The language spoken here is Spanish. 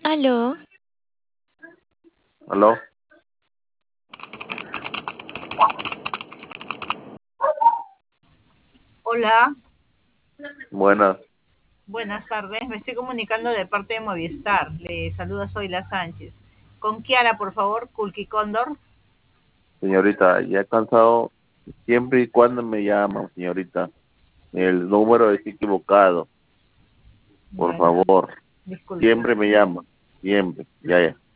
Aló, ¿Aló? Hola, Buenas, buenas tardes. Me estoy comunicando de parte de Movistar. Le saluda Zoila Sánchez. Con Kiara, por favor, Kulki Cóndor. señorita, ya he cansado siempre y cuando me llaman, señorita. El número es equivocado, por Ya, favor. disculpe. Siempre me llaman, siempre. Ya, ya.